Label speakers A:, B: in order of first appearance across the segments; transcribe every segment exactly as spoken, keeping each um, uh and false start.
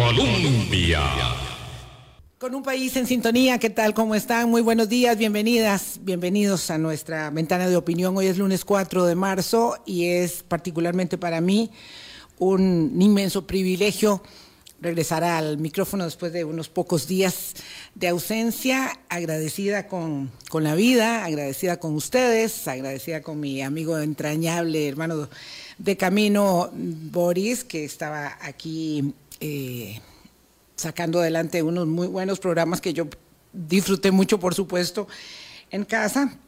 A: Colombia.
B: Con un país en sintonía, ¿qué tal? ¿Cómo están? Muy buenos días, bienvenidas, bienvenidos a nuestra ventana de opinión. Hoy es lunes cuatro de marzo y es particularmente para mí un inmenso privilegio regresar al micrófono después de unos pocos días de ausencia, agradecida con, con la vida, agradecida con ustedes, agradecida con mi amigo entrañable, hermano de camino, Boris, que estaba aquí eh, sacando adelante unos muy buenos programas que yo disfruté mucho, por supuesto, en casa,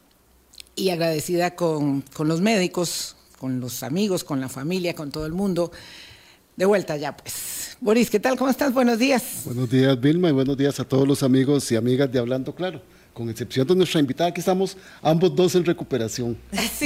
B: y agradecida con, con los médicos, con los amigos, con la familia, con todo el mundo. De vuelta ya, pues. Boris, ¿qué tal? ¿Cómo estás? Buenos días.
C: Buenos días, Vilma, y buenos días a todos los amigos y amigas de Hablando Claro. Con excepción de nuestra invitada, aquí estamos ambos dos en recuperación.
B: Sí,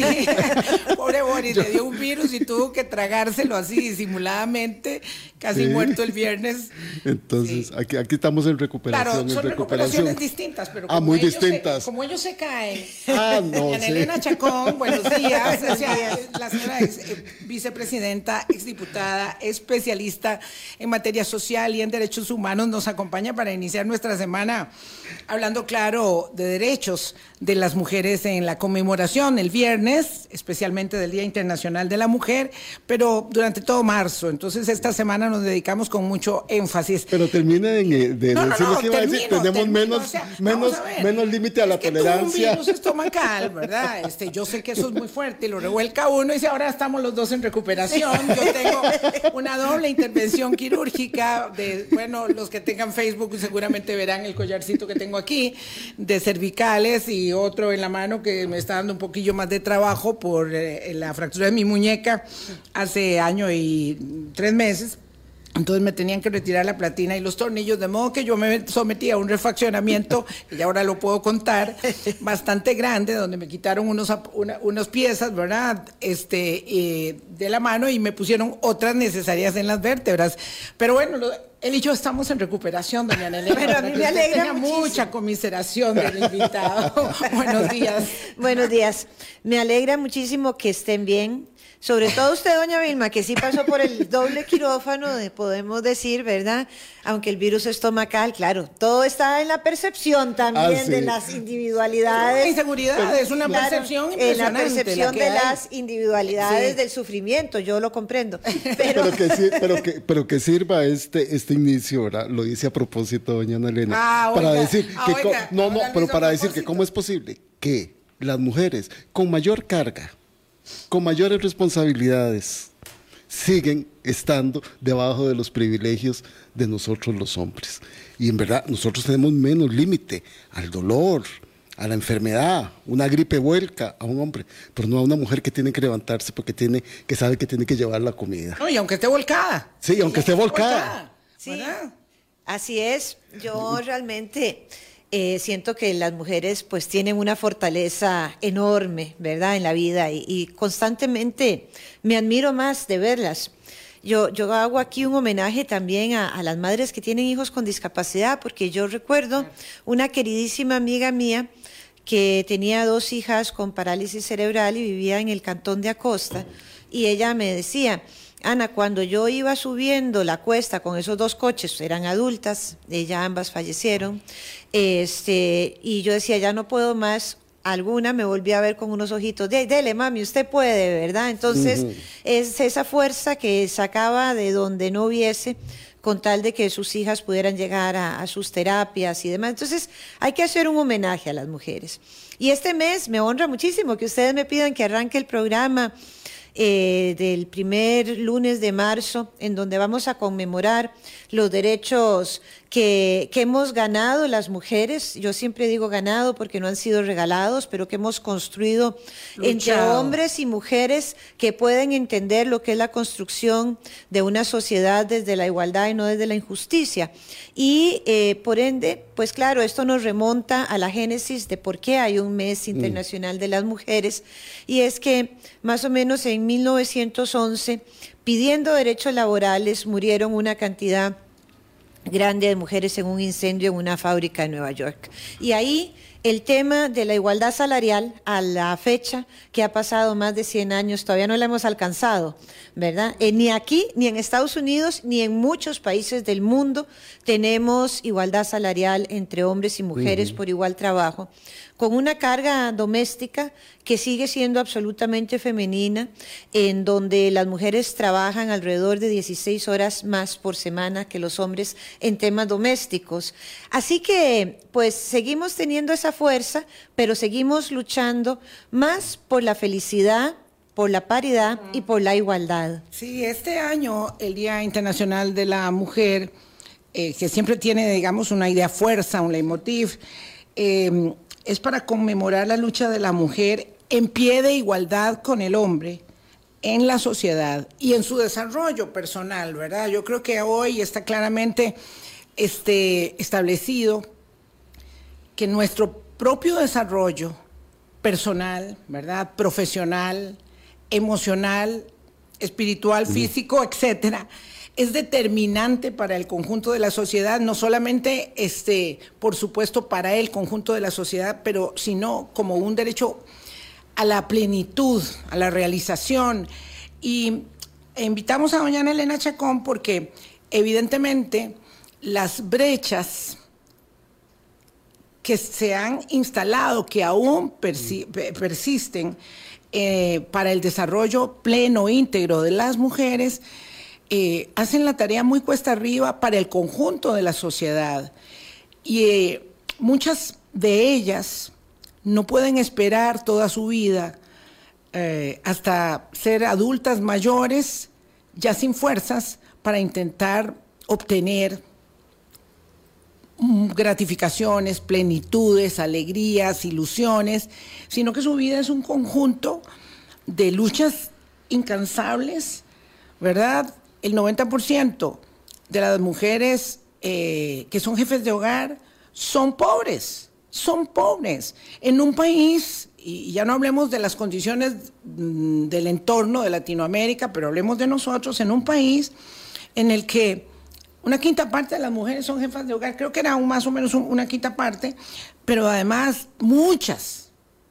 B: pobre Boris, Yo... le dio un virus y tuvo que tragárselo así disimuladamente, casi sí. muerto el viernes.
C: Entonces, sí. aquí, aquí estamos en recuperación.
B: Claro, son
C: en recuperación.
B: recuperaciones distintas, pero
C: ah,
B: como,
C: muy
B: ellos
C: distintas.
B: Se, como ellos se caen.
C: Ah, no,
B: Ana
C: sí.
B: Elena Chacón, buenos días. O sea, la señora ex eh, vicepresidenta, exdiputada, especialista en materia social y en derechos humanos, nos acompaña para iniciar nuestra semana hablando claro de derechos de las mujeres en la conmemoración el viernes, especialmente del Día Internacional de la Mujer, pero durante todo marzo. Entonces esta semana nos dedicamos con mucho énfasis.
C: Pero termine de, de
B: no,
C: decir
B: no,
C: lo que iba
B: termino,
C: a decir, tenemos
B: termino,
C: menos,
B: o sea,
C: menos, menos límite a la
B: es que
C: tolerancia.
B: Un virus estomacal, ¿verdad? Este, yo sé que eso es muy fuerte y lo revuelca uno y dice, ahora estamos los dos en recuperación. Yo tengo una doble intervención quirúrgica de, bueno, los que tengan Facebook seguramente verán el collarcito que tengo aquí, de cervicales y otro en la mano que me está dando un poquillo más de trabajo por eh, la fractura de mi muñeca hace año y tres meses. Entonces me tenían que retirar la platina y los tornillos, de modo que yo me sometí a un refaccionamiento, que ya ahora lo puedo contar, bastante grande, donde me quitaron unos, una, unas piezas, ¿verdad?, este, eh, de la mano y me pusieron otras necesarias en las vértebras. Pero bueno, lo, él y yo estamos en recuperación, doña Nelena.
D: Pero a mí me alegra
B: tenga mucha conmiseración del invitado. Buenos días.
D: Buenos días. Me alegra muchísimo que estén bien. Sobre todo usted, doña Vilma, que sí pasó por el doble quirófano, de, podemos decir, ¿verdad? Aunque el virus estomacal, claro, todo está en la percepción también ah, sí. de las individualidades.
B: Es una inseguridad, es una claro, percepción impresionante.
D: En la percepción
B: la
D: de
B: hay.
D: las individualidades sí. del sufrimiento, yo lo comprendo. Pero,
C: pero, que, pero, que, pero que sirva este, este inicio, ¿verdad? Lo dice a propósito, doña Ana Elena,
B: ah,
C: para
B: oiga,
C: decir
B: ah,
C: que,
B: oiga,
C: no, no, pero para decir
B: propósito.
C: que cómo es posible que las mujeres con mayor carga, con mayores responsabilidades, siguen estando debajo de los privilegios de nosotros los hombres. Y en verdad, nosotros tenemos menos límite al dolor, a la enfermedad, una gripe vuelca a un hombre, pero no a una mujer que tiene que levantarse porque tiene, que sabe que tiene que llevar la comida.
B: No, y aunque esté volcada.
C: Sí, aunque esté volcada.
B: volcada.
D: Sí,
B: ¿verdad?
D: Así es. Yo realmente... Eh, siento que las mujeres pues tienen una fortaleza enorme, ¿verdad?, en la vida y, y constantemente me admiro más de verlas. Yo, yo hago aquí un homenaje también a, a las madres que tienen hijos con discapacidad, porque yo recuerdo una queridísima amiga mía que tenía dos hijas con parálisis cerebral y vivía en el cantón de Acosta, y ella me decía: Ana, cuando yo iba subiendo la cuesta con esos dos coches, eran adultas, ellas ambas fallecieron, este, y yo decía, ya no puedo más. Alguna me volví a ver con unos ojitos, de, dele mami, usted puede, ¿verdad? Entonces, uh-huh. es esa fuerza que sacaba de donde no hubiese, con tal de que sus hijas pudieran llegar a, a sus terapias y demás. Entonces, hay que hacer un homenaje a las mujeres. Y este mes me honra muchísimo que ustedes me pidan que arranque el programa Eh, del primer lunes de marzo, en donde vamos a conmemorar los derechos que, que hemos ganado las mujeres. Yo siempre digo ganado porque no han sido regalados, pero que hemos construido Luchado. entre hombres y mujeres que pueden entender lo que es la construcción de una sociedad desde la igualdad y no desde la injusticia. Y eh, por ende, pues claro, esto nos remonta a la génesis de por qué hay un mes internacional mm. de las mujeres, y es que más o menos en mil novecientos once, pidiendo derechos laborales, murieron una cantidad grande de mujeres en un incendio en una fábrica en Nueva York. Y ahí el tema de la igualdad salarial a la fecha, que ha pasado más de cien años, todavía no la hemos alcanzado, ¿verdad? Eh, ni aquí, ni en Estados Unidos, ni en muchos países del mundo tenemos igualdad salarial entre hombres y mujeres uh-huh. por igual trabajo, con una carga doméstica que sigue siendo absolutamente femenina, en donde las mujeres trabajan alrededor de dieciséis horas más por semana que los hombres en temas domésticos. Así que, pues, seguimos teniendo esa fuerza, pero seguimos luchando más por la felicidad, por la paridad y por la igualdad.
B: Sí, este año, el Día Internacional de la Mujer, eh, que siempre tiene, digamos, una idea fuerza, un leitmotiv, eh, es para conmemorar la lucha de la mujer en pie de igualdad con el hombre en la sociedad y en su desarrollo personal, ¿verdad? Yo creo que hoy está claramente este, establecido que nuestro propio desarrollo personal, ¿verdad? Profesional, emocional, espiritual, físico, etcétera, es determinante para el conjunto de la sociedad, no solamente, este, por supuesto, para el conjunto de la sociedad, pero sino como un derecho a la plenitud, a la realización. Y invitamos a doña Ana Elena Chacón porque evidentemente las brechas que se han instalado, que aún persi- persisten eh, para el desarrollo pleno, íntegro de las mujeres, Eh, hacen la tarea muy cuesta arriba para el conjunto de la sociedad y eh, muchas de ellas no pueden esperar toda su vida eh, hasta ser adultas mayores ya sin fuerzas para intentar obtener gratificaciones, plenitudes, alegrías, ilusiones, sino que su vida es un conjunto de luchas incansables, ¿verdad? El noventa por ciento de las mujeres eh, que son jefes de hogar son pobres, son pobres. En un país, y ya no hablemos de las condiciones mm, del entorno de Latinoamérica, pero hablemos de nosotros, en un país en el que una quinta parte de las mujeres son jefas de hogar, creo que era un, más o menos un, una quinta parte, pero además muchas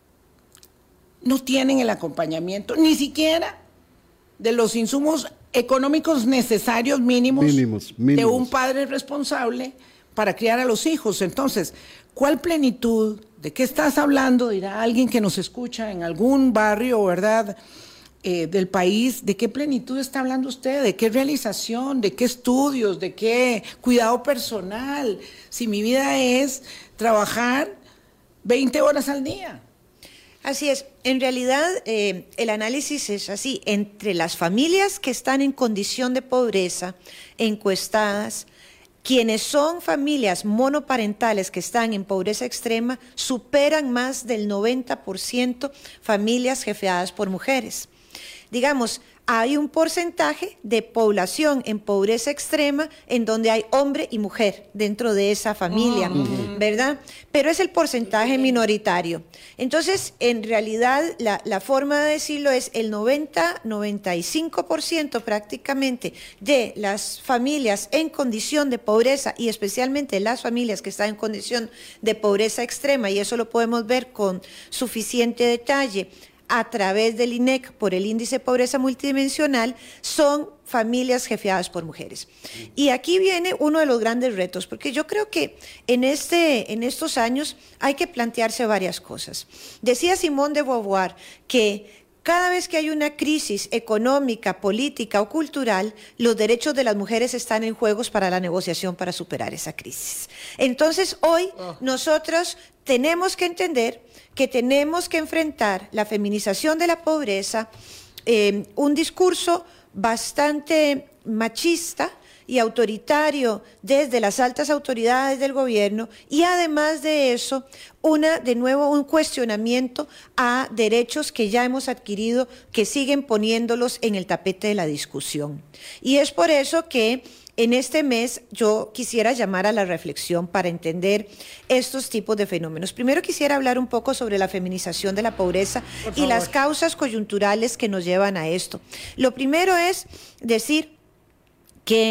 B: no tienen el acompañamiento, ni siquiera de los insumos económicos necesarios mínimos,
C: mínimos, mínimos
B: de un padre responsable para criar a los hijos. Entonces, ¿cuál plenitud? ¿De qué estás hablando? Dirá alguien que nos escucha en algún barrio, ¿verdad?, eh, del país. ¿De qué plenitud está hablando usted? ¿De qué realización? ¿De qué estudios? ¿De qué cuidado personal? Si mi vida es trabajar veinte horas al día.
D: Así es, en realidad eh, el análisis es así, entre las familias que están en condición de pobreza, encuestadas, quienes son familias monoparentales que están en pobreza extrema, superan más del noventa por ciento familias jefeadas por mujeres. Digamos, hay un porcentaje de población en pobreza extrema en donde hay hombre y mujer dentro de esa familia, uh-huh. ¿verdad? Pero es el porcentaje minoritario. Entonces, en realidad, la, la forma de decirlo es el noventa, noventa y cinco por ciento prácticamente de las familias en condición de pobreza y especialmente las familias que están en condición de pobreza extrema, y eso lo podemos ver con suficiente detalle a través del I N E C por el índice de pobreza multidimensional, son familias jefeadas por mujeres. Y aquí viene uno de los grandes retos, porque yo creo que en, este, en estos años hay que plantearse varias cosas. Decía Simone de Beauvoir que cada vez que hay una crisis económica, política o cultural, los derechos de las mujeres están en juegos para la negociación para superar esa crisis. Entonces, hoy nosotros tenemos que entender que tenemos que enfrentar la feminización de la pobreza, eh, un discurso bastante machista y autoritario desde las altas autoridades del gobierno, y además de eso, una, de nuevo un cuestionamiento a derechos que ya hemos adquirido, que siguen poniéndolos en el tapete de la discusión. Y es por eso que en este mes yo quisiera llamar a la reflexión para entender estos tipos de fenómenos. Primero quisiera hablar un poco sobre la feminización de la pobreza y las causas coyunturales que nos llevan a esto. Lo primero es decir que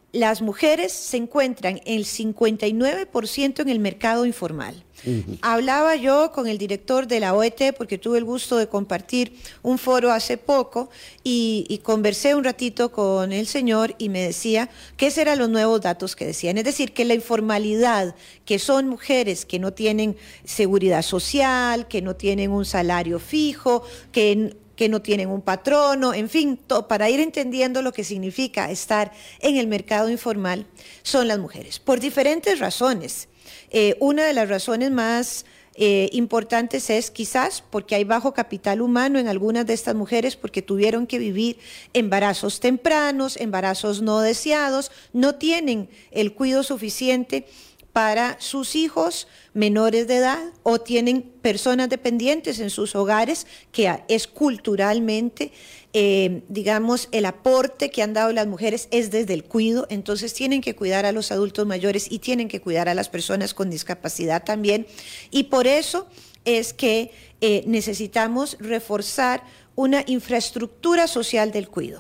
D: las mujeres se encuentran el cincuenta y nueve por ciento en el mercado informal. Uh-huh. Hablaba yo con el director de la O E T porque tuve el gusto de compartir un foro hace poco y, y conversé un ratito con el señor y me decía que esos eran los nuevos datos que decían. Es decir, que la informalidad, que son mujeres que no tienen seguridad social, que no tienen un salario fijo, que... que no tienen un patrono, en fin, to, para ir entendiendo lo que significa estar en el mercado informal, son las mujeres, por diferentes razones. Eh, una de las razones más eh, importantes es quizás porque hay bajo capital humano en algunas de estas mujeres porque tuvieron que vivir embarazos tempranos, embarazos no deseados, no tienen el cuidado suficiente para sus hijos menores de edad o tienen personas dependientes en sus hogares, que es culturalmente, eh, digamos, el aporte que han dado las mujeres es desde el cuidado, entonces tienen que cuidar a los adultos mayores y tienen que cuidar a las personas con discapacidad también, y por eso es que eh, necesitamos reforzar una infraestructura social del cuidado.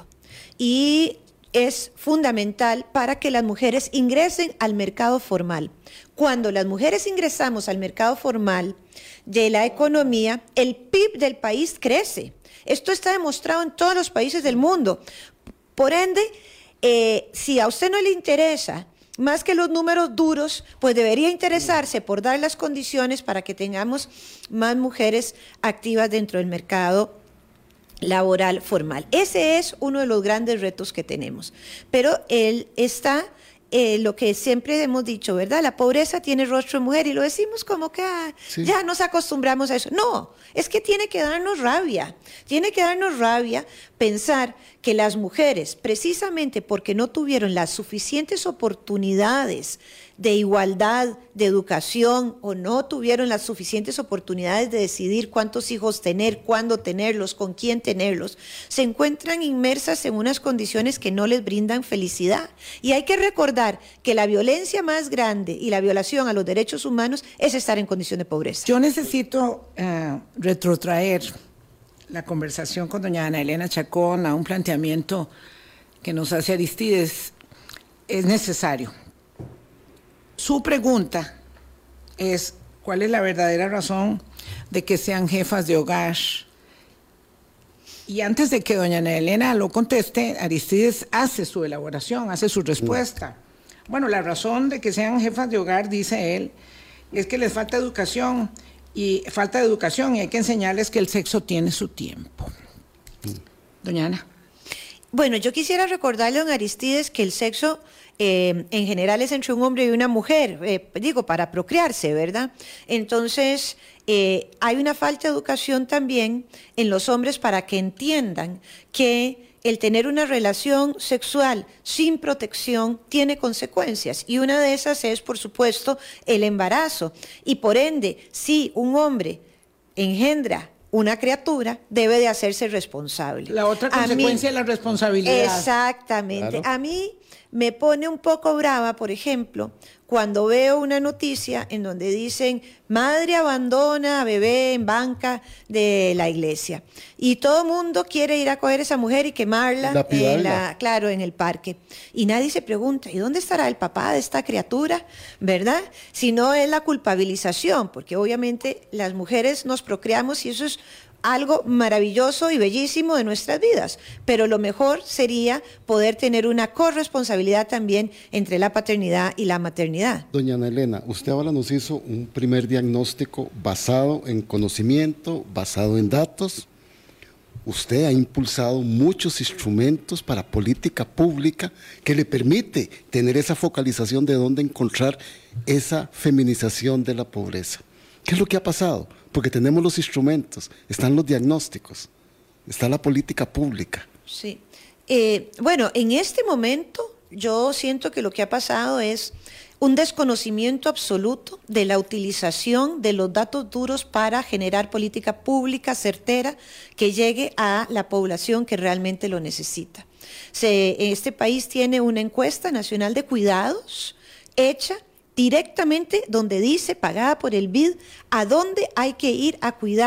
D: Y es fundamental para que las mujeres ingresen al mercado formal. Cuando las mujeres ingresamos al mercado formal de la economía, el P I B del país crece. Esto está demostrado en todos los países del mundo. Por ende, eh, si a usted no le interesa más que los números duros, pues debería interesarse por dar las condiciones para que tengamos más mujeres activas dentro del mercado laboral formal. Ese es uno de los grandes retos que tenemos. Pero él está, eh, lo que siempre hemos dicho, ¿verdad? La pobreza tiene rostro de mujer y lo decimos como que ah, sí. ya nos acostumbramos a eso. No, es que tiene que darnos rabia. Tiene que darnos rabia pensar que las mujeres, precisamente porque no tuvieron las suficientes oportunidades de igualdad, de educación, o no tuvieron las suficientes oportunidades de decidir cuántos hijos tener, cuándo tenerlos, con quién tenerlos, se encuentran inmersas en unas condiciones que no les brindan felicidad. Y hay que recordar que la violencia más grande y la violación a los derechos humanos es estar en condición de pobreza.
B: Yo necesito uh, retrotraer la conversación con doña Ana Elena Chacón a un planteamiento que nos hace Aristides. Es necesario. Su pregunta es, ¿cuál es la verdadera razón de que sean jefas de hogar? Y antes de que doña Ana Elena lo conteste, Aristides hace su elaboración, hace su respuesta. Bueno, la razón de que sean jefas de hogar, dice él, es que les falta educación, y falta de educación, y hay que enseñarles que el sexo tiene su tiempo. Doña Ana.
D: Bueno, yo quisiera recordarle a don Aristides que el sexo eh, en general es entre un hombre y una mujer, eh, digo, para procrearse, ¿verdad? Entonces, eh, hay una falta de educación también en los hombres para que entiendan que el tener una relación sexual sin protección tiene consecuencias, y una de esas es, por supuesto, el embarazo. Y por ende, si un hombre engendra una criatura, debe de hacerse responsable.
B: La otra consecuencia es la responsabilidad.
D: Exactamente.
C: Claro.
D: A mí me pone un poco brava, por ejemplo, cuando veo una noticia en donde dicen madre abandona a bebé en banca de la iglesia y todo el mundo quiere ir a coger a esa mujer y quemarla, en la, claro, en el parque, y nadie se pregunta ¿y dónde estará el papá de esta criatura? ¿Verdad? Si no es la culpabilización, porque obviamente las mujeres nos procreamos y eso es algo maravilloso y bellísimo de nuestras vidas, pero lo mejor sería poder tener una corresponsabilidad también entre la paternidad y la maternidad.
C: Doña Ana Elena, usted ahora nos hizo un primer diagnóstico basado en conocimiento, basado en datos. Usted ha impulsado muchos instrumentos para política pública que le permite tener esa focalización de dónde encontrar esa feminización de la pobreza. ¿Qué es lo que ha pasado? Porque tenemos los instrumentos, están los diagnósticos, está la política pública.
D: Sí. Eh, bueno, en este momento yo siento que lo que ha pasado es un desconocimiento absoluto de la utilización de los datos duros para generar política pública certera que llegue a la población que realmente lo necesita. Se, este país tiene una encuesta nacional de cuidados hecha directamente donde dice, pagada por el B I D, a dónde hay que ir a cuidar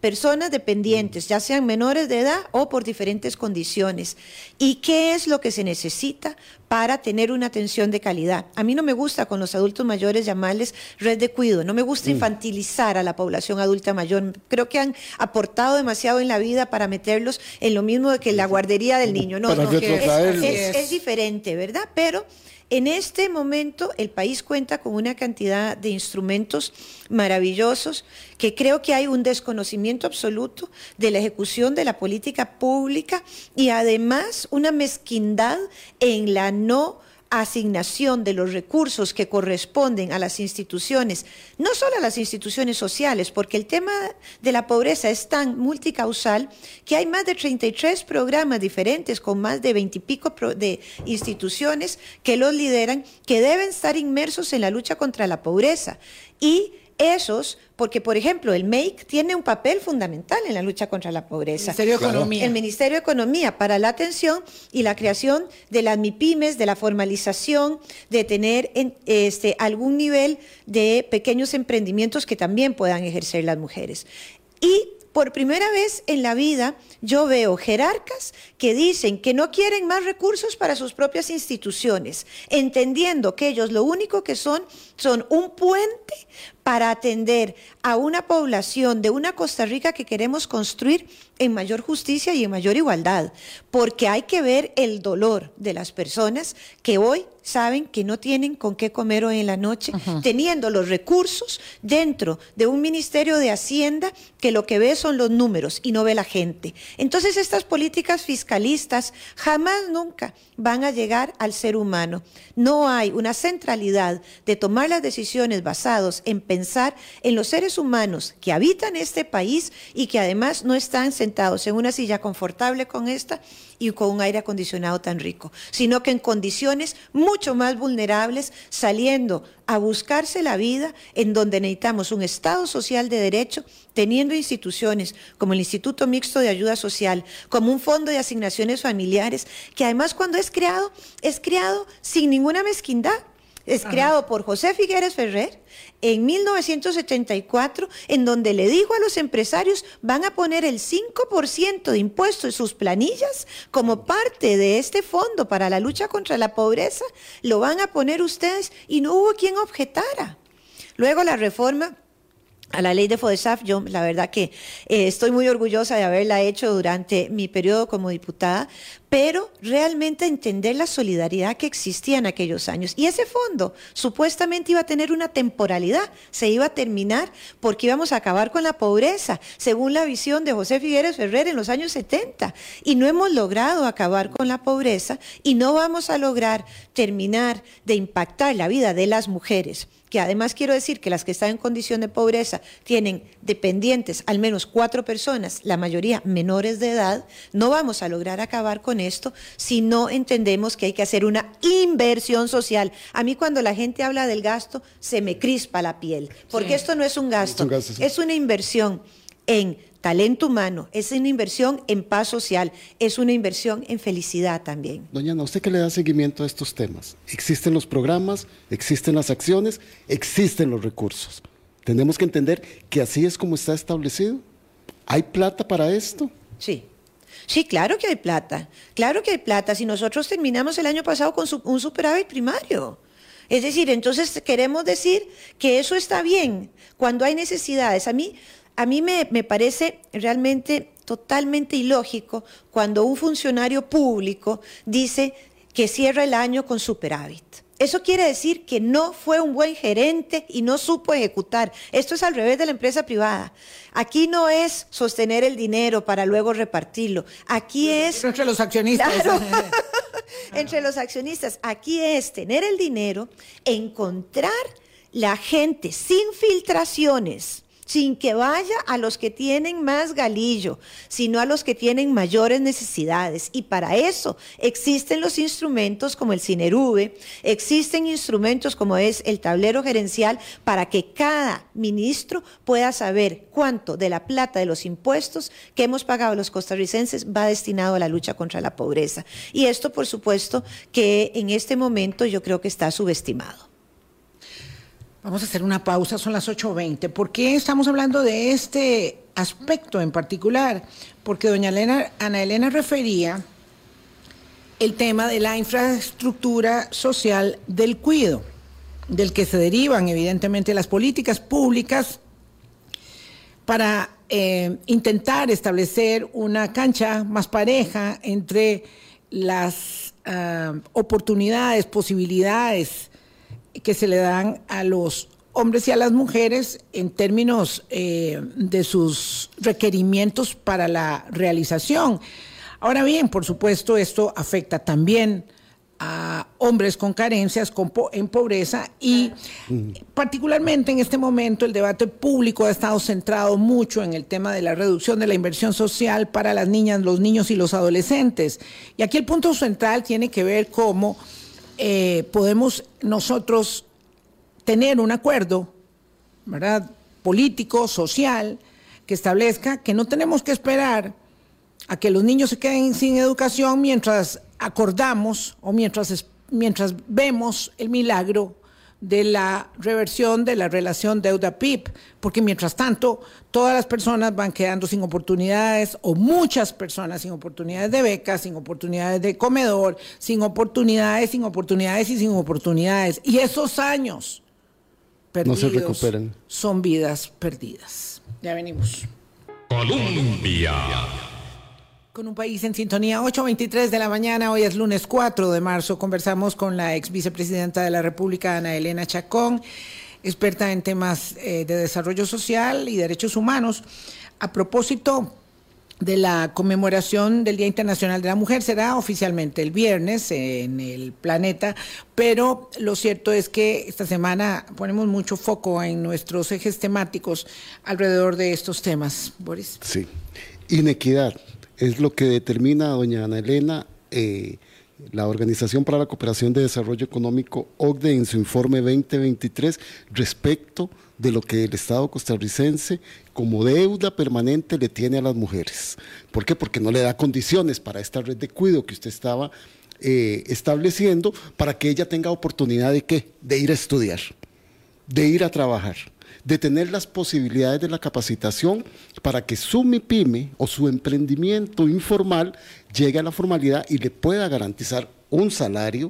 D: personas dependientes, ya sean menores de edad o por diferentes condiciones. ¿Y qué es lo que se necesita para tener una atención de calidad? A mí no me gusta con los adultos mayores llamarles red de cuidado, no me gusta infantilizar a la población adulta mayor. Creo que han aportado demasiado en la vida para meterlos en lo mismo de que la guardería del niño. No,
C: Para
D: no, es,
C: retrotraerlos.
D: es, es diferente, ¿verdad? Pero en este momento el país cuenta con una cantidad de instrumentos maravillosos que creo que hay un desconocimiento absoluto de la ejecución de la política pública y además una mezquindad en la no asignación de los recursos que corresponden a las instituciones, no solo a las instituciones sociales, porque el tema de la pobreza es tan multicausal que hay más de treinta y tres programas diferentes con más de veinte y pico de instituciones que los lideran, que deben estar inmersos en la lucha contra la pobreza. Y esos, porque por ejemplo el M E I C tiene un papel fundamental en la lucha contra la pobreza.
B: El Ministerio de
C: Claro.
B: Economía.
D: El Ministerio de Economía para la atención y la creación de las MIPYMES, de la formalización, de tener en, este, algún nivel de pequeños emprendimientos que también puedan ejercer las mujeres. Y por primera vez en la vida yo veo jerarcas que dicen que no quieren más recursos para sus propias instituciones, entendiendo que ellos lo único que son son un puente para atender a una población de una Costa Rica que queremos construir en mayor justicia y en mayor igualdad, porque hay que ver el dolor de las personas que hoy saben que no tienen con qué comer hoy en la noche, uh-huh. teniendo los recursos dentro de un Ministerio de Hacienda que lo que ve son los números y no ve la gente. Entonces estas políticas fiscalistas jamás nunca van a llegar al ser humano. No hay una centralidad de tomar las decisiones basadas en pensar en los seres humanos que habitan este país y que además no están sentados en una silla confortable con esta y con un aire acondicionado tan rico, sino que en condiciones mucho más vulnerables, saliendo a buscarse la vida, en donde necesitamos un Estado social de derecho, teniendo instituciones como el Instituto Mixto de Ayuda Social, como un fondo de asignaciones familiares, que además cuando es creado, es creado sin ninguna mezquindad. Es creado Ajá. por José Figueres Ferrer en mil novecientos setenta y cuatro, en donde le dijo a los empresarios, van a poner el cinco por ciento de impuestos en sus planillas como parte de este fondo para la lucha contra la pobreza, lo van a poner ustedes, y no hubo quien objetara. Luego la reforma a la ley de FODESAF, yo la verdad que eh, estoy muy orgullosa de haberla hecho durante mi periodo como diputada, pero realmente entender la solidaridad que existía en aquellos años. Y ese fondo supuestamente iba a tener una temporalidad, se iba a terminar porque íbamos a acabar con la pobreza, según la visión de José Figueres Ferrer en los años setenta. Y no hemos logrado acabar con la pobreza y no vamos a lograr terminar de impactar la vida de las mujeres, que además quiero decir que las que están en condición de pobreza tienen dependientes al menos cuatro personas, la mayoría menores de edad. No vamos a lograr acabar con esto si no entendemos que hay que hacer una inversión social. A mí cuando la gente habla del gasto se me crispa la piel, porque sí. esto no es un gasto, es, un gasto, sí. es una inversión en talento humano, es una inversión en paz social, es una inversión en felicidad también.
C: Doña Ana, ¿usted qué le da seguimiento a estos temas? Existen los programas, existen las acciones, existen los recursos. Tenemos que entender que así es como está establecido. ¿Hay plata para esto?
D: Sí. Sí, claro que hay plata, claro que hay plata. Si nosotros terminamos el año pasado con un superávit primario. Es decir, entonces queremos decir que eso está bien cuando hay necesidades. A mí... A mí me, me parece realmente totalmente ilógico cuando un funcionario público dice que cierra el año con superávit. Eso quiere decir que no fue un buen gerente y no supo ejecutar. Esto es al revés de la empresa privada. Aquí no es sostener el dinero para luego repartirlo. Aquí es...
B: Entre los accionistas.
D: Claro. Entre los accionistas. Aquí es tener el dinero, encontrar la gente sin filtraciones, sin que vaya a los que tienen más galillo, sino a los que tienen mayores necesidades. Y para eso existen los instrumentos como el Cinerube, existen instrumentos como es el tablero gerencial, para que cada ministro pueda saber cuánto de la plata de los impuestos que hemos pagado los costarricenses va destinado a la lucha contra la pobreza. Y esto, por supuesto, que en este momento yo creo que está subestimado.
B: Vamos a hacer una pausa, son las ocho veinte. ¿Por qué estamos hablando de este aspecto en particular, porque doña Elena, Ana Elena refería el tema de la infraestructura social del cuidado, del que se derivan evidentemente las políticas públicas para eh, intentar establecer una cancha más pareja entre las uh, oportunidades, posibilidades que se le dan a los hombres y a las mujeres en términos eh, de sus requerimientos para la realización. Ahora bien, por supuesto, esto afecta también a hombres con carencias, con po en pobreza y mm. particularmente en este momento el debate público ha estado centrado mucho en el tema de la reducción de la inversión social para las niñas, los niños y los adolescentes. Y aquí el punto central tiene que ver cómo eh, podemos nosotros tener un acuerdo, ¿verdad?, político, social, que establezca que no tenemos que esperar a que los niños se queden sin educación mientras acordamos o mientras, mientras vemos el milagro de la reversión de la relación deuda-P I B, porque mientras tanto todas las personas van quedando sin oportunidades, o muchas personas sin oportunidades de becas, sin oportunidades de comedor, sin oportunidades, sin oportunidades y sin oportunidades. Y esos años perdidos
C: no se recuperan.
B: Son vidas perdidas. Ya venimos.
A: Colombia.
B: Con un país en sintonía, ocho veintitrés de la mañana, hoy es lunes cuatro de marzo. Conversamos con la ex vicepresidenta de la República, Ana Elena Chacón, experta en temas eh, de desarrollo social y derechos humanos, a propósito de la conmemoración del Día Internacional de la Mujer. Será oficialmente el viernes en el planeta, pero lo cierto es que esta semana ponemos mucho foco en nuestros ejes temáticos alrededor de estos temas. Boris.
C: Sí, inequidad es lo que determina a doña Ana Elena, eh, la Organización para la Cooperación de Desarrollo Económico, O C D E, en su informe veinte veintitrés, respecto de lo que el Estado costarricense como deuda permanente le tiene a las mujeres. ¿Por qué? Porque no le da condiciones para esta red de cuidado que usted estaba eh, estableciendo para que ella tenga oportunidad de ¿qué? De ir a estudiar, de ir a trabajar, de tener las posibilidades de la capacitación para que su MIPYME o su emprendimiento informal llegue a la formalidad y le pueda garantizar un salario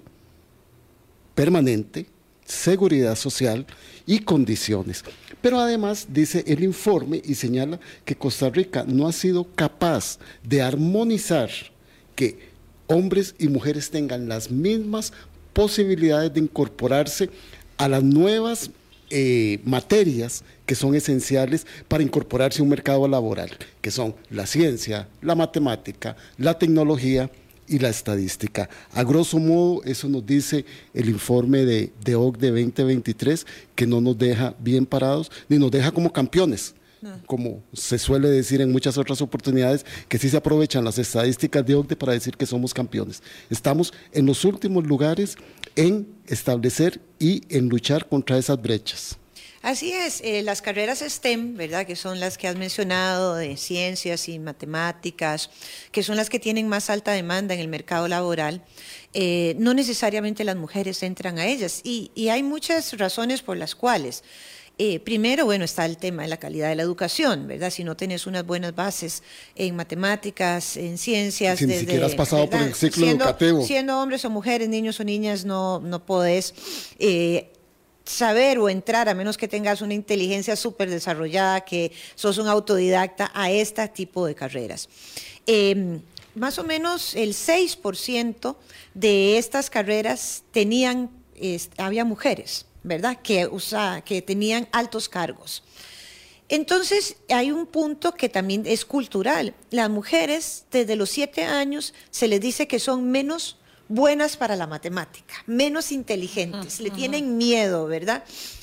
C: permanente, seguridad social y condiciones. Pero además dice el informe y señala que Costa Rica no ha sido capaz de armonizar que hombres y mujeres tengan las mismas posibilidades de incorporarse a las nuevas Eh, materias que son esenciales para incorporarse a un mercado laboral, que son la ciencia, la matemática, la tecnología y la estadística. A grosso modo, eso nos dice el informe de, de O C D E veinte veintitrés, que no nos deja bien parados, ni nos deja como campeones, no. Como se suele decir en muchas otras oportunidades, que sí se aprovechan las estadísticas de O C D E para decir que somos campeones. Estamos en los últimos lugares en establecer y en luchar contra esas brechas.
D: Así es, eh, las carreras STEM, ¿verdad?, que son las que has mencionado, de ciencias y matemáticas, que son las que tienen más alta demanda en el mercado laboral, eh, no necesariamente las mujeres entran a ellas, y, y hay muchas razones por las cuales. Eh, primero, bueno, está el tema de la calidad de la educación, ¿verdad? Si no tenés unas buenas bases en matemáticas, en ciencias...
C: Si desde, ni siquiera has pasado ¿verdad? Por el ciclo
D: siendo,
C: educativo.
D: Siendo hombres o mujeres, niños o niñas, no, no podés eh, saber o entrar, a menos que tengas una inteligencia súper desarrollada, que sos un autodidacta, a este tipo de carreras. Eh, más o menos el seis por ciento de estas carreras tenían, eh, había mujeres, ¿verdad?, que, usa, que tenían altos cargos. Entonces, hay un punto que también es cultural. Las mujeres, desde los siete años, se les dice que son menos buenas para la matemática, menos inteligentes, uh-huh. le tienen miedo, ¿verdad?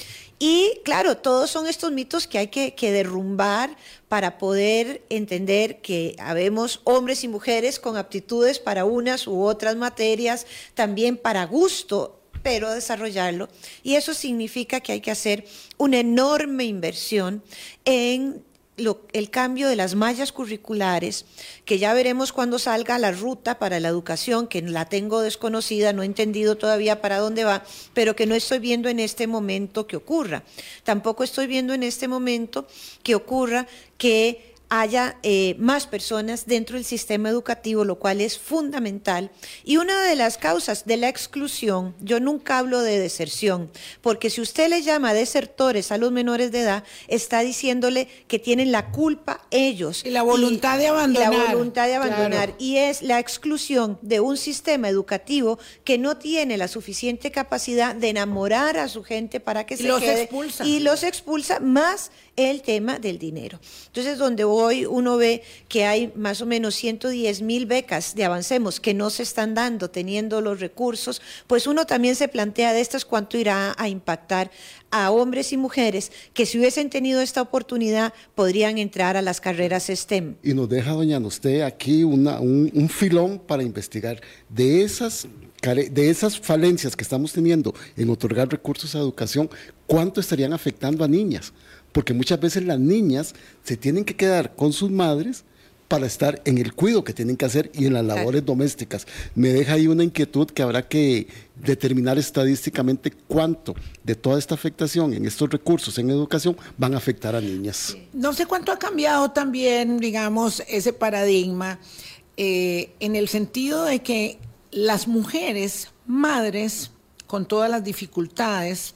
D: Y claro, todos son estos mitos que hay que, que derrumbar para poder entender que habemos hombres y mujeres con aptitudes para unas u otras materias, también para gusto, pero desarrollarlo, y eso significa que hay que hacer una enorme inversión en lo, el cambio de las mallas curriculares, que ya veremos cuando salga la ruta para la educación, que la tengo desconocida, no he entendido todavía para dónde va, pero que no estoy viendo en este momento que ocurra. Tampoco estoy viendo en este momento que ocurra que haya eh, más personas dentro del sistema educativo, lo cual es fundamental. Y una de las causas de la exclusión, yo nunca hablo de deserción, porque si usted le llama desertores a los menores de edad, está diciéndole que tienen la culpa ellos.
B: Y la voluntad y, de abandonar.
D: Y la voluntad de abandonar.
B: Claro.
D: Y es la exclusión de un sistema educativo que no tiene la suficiente capacidad de enamorar a su gente para que
B: y
D: se
B: los
D: quede.
B: Expulsa.
D: Y los expulsa, más el tema del dinero. Entonces, donde hoy uno ve que hay más o menos ciento diez mil becas de Avancemos que no se están dando teniendo los recursos, pues uno también se plantea de estas cuánto irá a impactar a hombres y mujeres que si hubiesen tenido esta oportunidad podrían entrar a las carreras STEM.
C: Y nos deja, doña Ana, usted aquí una, un, un filón para investigar de esas, de esas falencias que estamos teniendo en otorgar recursos a educación, ¿cuánto estarían afectando a niñas? Porque muchas veces las niñas se tienen que quedar con sus madres para estar en el cuidado que tienen que hacer y en las labores domésticas. Me deja ahí una inquietud que habrá que determinar estadísticamente cuánto de toda esta afectación en estos recursos en educación van a afectar a niñas.
B: No sé cuánto ha cambiado también, digamos, ese paradigma eh, en el sentido de que las mujeres, madres, con todas las dificultades,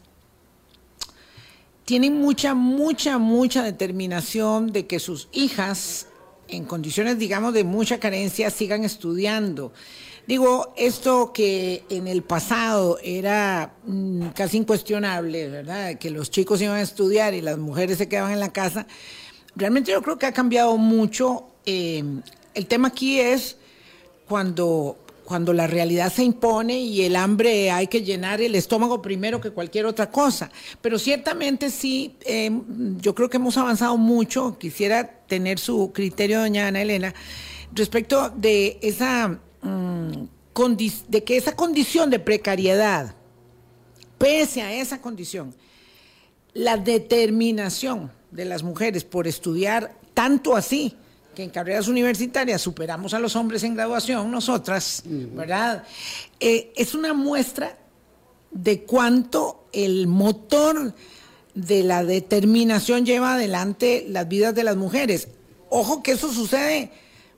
B: tienen mucha, mucha, mucha determinación de que sus hijas, en condiciones, digamos, de mucha carencia, sigan estudiando. Digo, esto que en el pasado era mmm, casi incuestionable, ¿verdad? Que los chicos iban a estudiar y las mujeres se quedaban en la casa. Realmente yo creo que ha cambiado mucho. Eh, el tema aquí es cuando... cuando la realidad se impone y el hambre hay que llenar el estómago primero que cualquier otra cosa. Pero ciertamente sí, eh, yo creo que hemos avanzado mucho. Quisiera tener su criterio, doña Ana Elena, respecto de esa, mmm, condi- de que esa condición de precariedad, pese a esa condición, la determinación de las mujeres por estudiar tanto así, que en carreras universitarias superamos a los hombres en graduación, nosotras, ¿verdad? Eh, es una muestra de cuánto el motor de la determinación lleva adelante las vidas de las mujeres. Ojo que eso sucede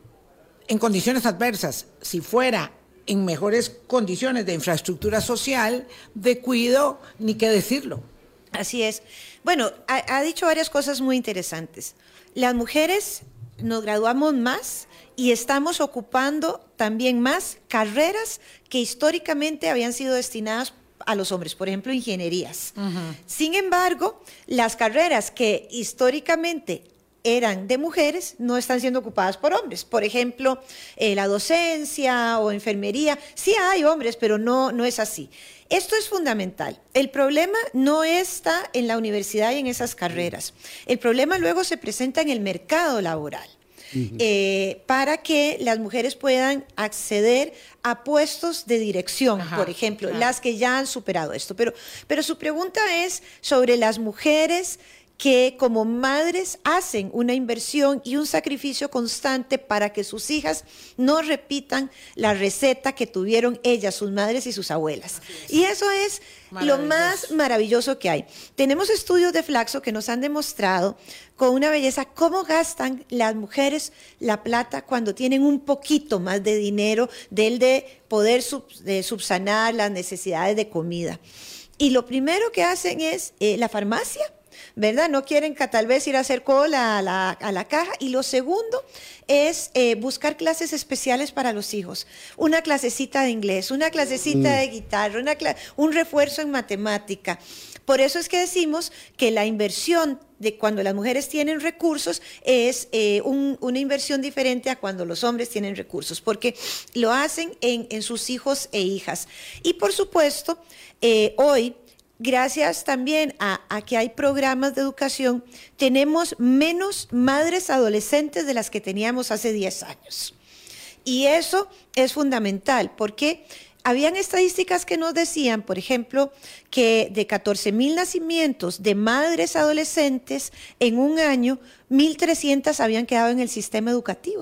B: en condiciones adversas. Si fuera en mejores condiciones de infraestructura social, de cuidado, ni qué decirlo.
D: Así es. Bueno, ha, ha dicho varias cosas muy interesantes. Las mujeres nos graduamos más y estamos ocupando también más carreras que históricamente habían sido destinadas a los hombres, por ejemplo, ingenierías. Uh-huh. Sin embargo, las carreras que históricamente eran de mujeres no están siendo ocupadas por hombres. Por ejemplo, eh, la docencia o enfermería, sí hay hombres, pero no, no es así. Esto es fundamental. El problema no está en la universidad y en esas carreras. El problema luego se presenta en el mercado laboral. Uh-huh. eh, para que las mujeres puedan acceder a puestos de dirección, Ajá, por ejemplo, claro. Las que ya han superado esto. Pero, pero su pregunta es sobre las mujeres que como madres hacen una inversión y un sacrificio constante para que sus hijas no repitan la receta que tuvieron ellas, sus madres y sus abuelas. Y eso es lo más maravilloso que hay. Tenemos estudios de Flaxo que nos han demostrado con una belleza cómo gastan las mujeres la plata cuando tienen un poquito más de dinero del de poder sub, de subsanar las necesidades de comida. Y lo primero que hacen es eh, la farmacia, ¿verdad? No quieren que tal vez ir a hacer cola a la, a la caja. Y lo segundo es eh, buscar clases especiales para los hijos. Una clasecita de inglés, una clasecita mm. de guitarra, una cl- un refuerzo en matemática. Por eso es que decimos que la inversión de cuando las mujeres tienen recursos es eh, un, una inversión diferente a cuando los hombres tienen recursos, porque lo hacen en, en sus hijos e hijas. Y por supuesto, eh, hoy, gracias también a, a que hay programas de educación, tenemos menos madres adolescentes de las que teníamos hace diez años. Y eso es fundamental, porque habían estadísticas que nos decían, por ejemplo, que de catorce mil nacimientos de madres adolescentes en un año, mil trescientas habían quedado en el sistema educativo.